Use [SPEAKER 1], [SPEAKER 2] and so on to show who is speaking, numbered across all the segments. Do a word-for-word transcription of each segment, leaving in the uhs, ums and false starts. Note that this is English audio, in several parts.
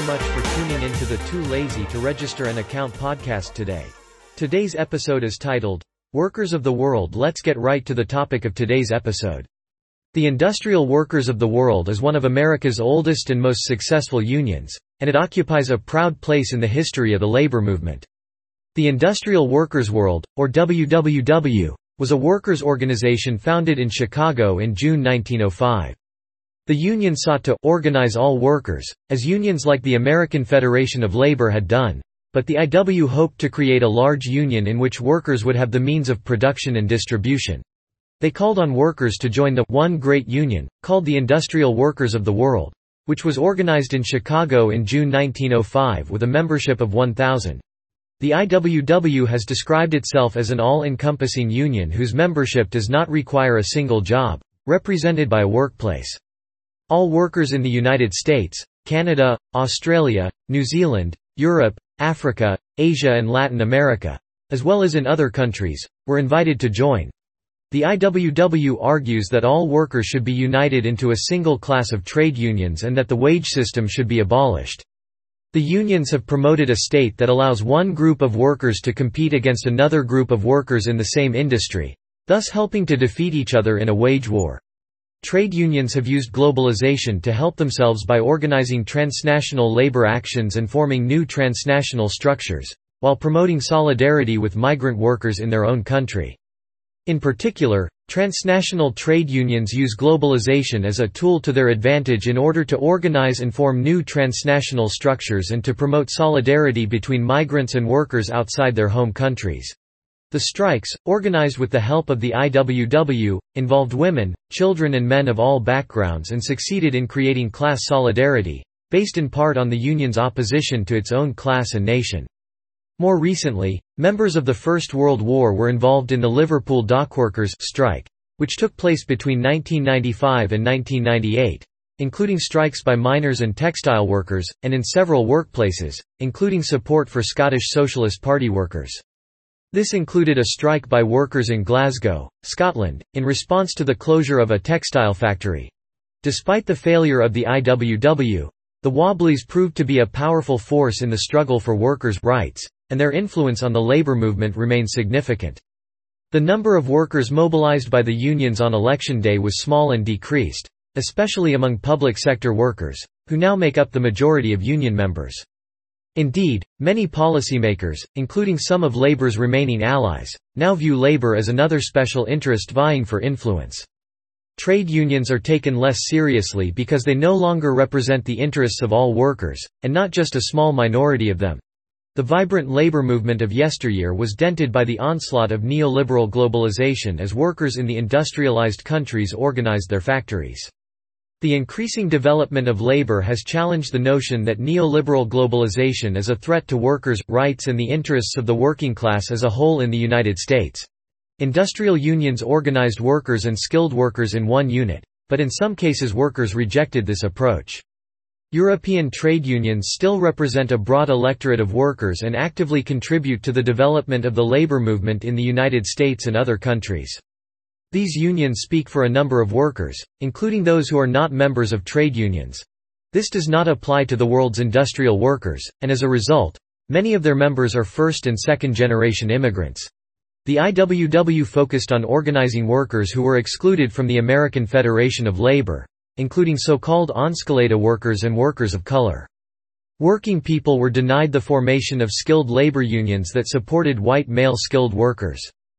[SPEAKER 1] much for tuning in to the Too Lazy to Register an Account podcast today. Today's episode is titled, Workers of the World. Let's get right to the topic of today's episode. The Industrial Workers of the World is one of America's oldest and most successful unions, and it occupies a proud place in the history of the labor movement. The Industrial Workers World, or W W W, was a workers' organization founded in Chicago in June nineteen oh five. The union sought to organize all workers, as unions like the American Federation of Labor had done, but the I W hoped to create a large union in which workers would have the means of production and distribution. They called on workers to join the one great union, called the Industrial Workers of the World, which was organized in Chicago in June nineteen oh five with a membership of one thousand. The I W W has described itself as an all-encompassing union whose membership does not require a single job, represented by a workplace. All workers in the United States, Canada, Australia, New Zealand, Europe, Africa, Asia and Latin America, as well as in other countries, were invited to join. The I W W argues that all workers should be united into a single class of trade unions and that the wage system should be abolished. The unions have promoted a state that allows one group of workers to compete against another group of workers in the same industry, thus helping to defeat each other in a wage war. Trade unions have used globalization to help themselves by organizing transnational labor actions and forming new transnational structures, while promoting solidarity with migrant workers in their own country. In particular, transnational trade unions use globalization as a tool to their advantage in order to organize and form new transnational structures and to promote solidarity between migrants and workers outside their home countries. The strikes, organized with the help of the I W W, involved women, children and men of all backgrounds and succeeded in creating class solidarity, based in part on the union's opposition to its own class and nation. More recently, members of the First World War were involved in the Liverpool dockworkers strike, which took place between nineteen ninety-five and nineteen ninety-eight, including strikes by miners and textile workers, and in several workplaces, including support for Scottish Socialist Party workers. This included a strike by workers in Glasgow, Scotland, in response to the closure of a textile factory. Despite the failure of the I W W, the Wobblies proved to be a powerful force in the struggle for workers' rights, and their influence on the labor movement remained significant. The number of workers mobilized by the unions on election day was small and decreased, especially among public sector workers, who now make up the majority of union members. Indeed, many policymakers, including some of labor's remaining allies, now view labor as another special interest vying for influence. Trade unions are taken less seriously because they no longer represent the interests of all workers, and not just a small minority of them. The vibrant labor movement of yesteryear was dented by the onslaught of neoliberal globalization as workers in the industrialized countries organized their factories. The increasing development of labor has challenged the notion that neoliberal globalization is a threat to workers' rights and the interests of the working class as a whole in the United States. Industrial unions organized workers and skilled workers in one unit, but in some cases workers rejected this approach. European trade unions still represent a broad electorate of workers and actively contribute to the development of the labor movement in the United States and other countries. These unions speak for a number of workers, including those who are not members of trade unions. This does not apply to the world's industrial workers, and as a result, many of their members are first- and second-generation immigrants. The I W W focused on organizing workers who were excluded from the American Federation of Labor, including so-called Enskaleta workers and workers of color. Working people were denied the formation of skilled labor unions that supported white male skilled workers.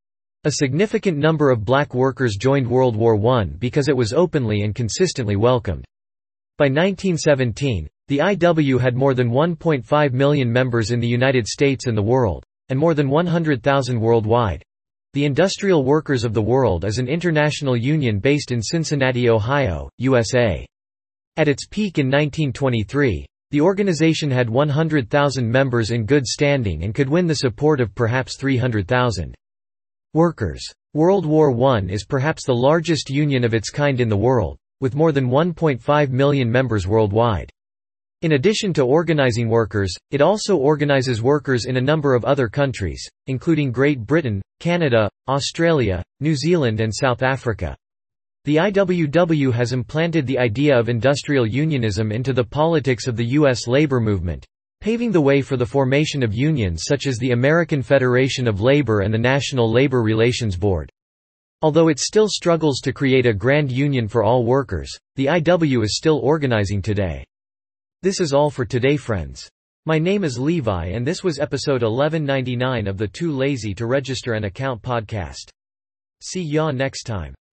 [SPEAKER 1] A significant number of black workers joined World War One because it was openly and consistently welcomed. By nineteen seventeen, the I W had more than one point five million members in the United States and the world, and more than one hundred thousand worldwide. The Industrial Workers of the World is an international union based in Cincinnati, Ohio, U S A. At its peak in nineteen twenty-three, the organization had one hundred thousand members in good standing and could win the support of perhaps three hundred thousand. Workers. World War One is perhaps the largest union of its kind in the world, with more than one point five million members worldwide. In addition to organizing workers, it also organizes workers in a number of other countries, including Great Britain, Canada, Australia, New Zealand and South Africa. The I W W has implanted the idea of industrial unionism into the politics of the U S labor movement, paving the way for the formation of unions such as the American Federation of Labor and the National Labor Relations Board. Although it still struggles to create a grand union for all workers, the I W is still organizing today. This is all for today, friends. My name is Levi and this was episode eleven ninety-nine of the Too Lazy to Register an Account podcast. See ya next time.